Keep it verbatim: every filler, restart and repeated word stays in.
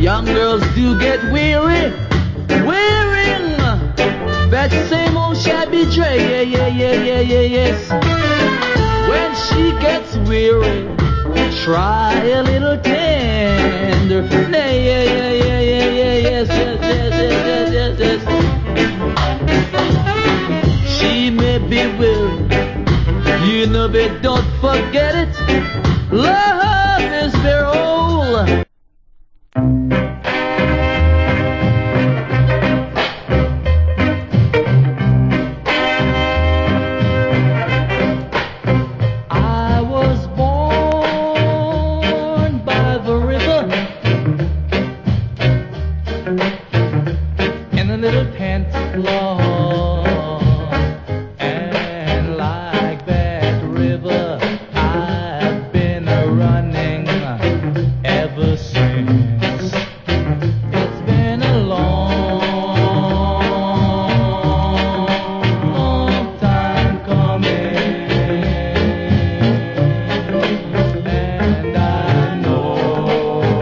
Young girls do get weary, wearing that same old shabby dress. Yeah, yeah, yeah, yeah, yeah, yes. When she gets weary, try a little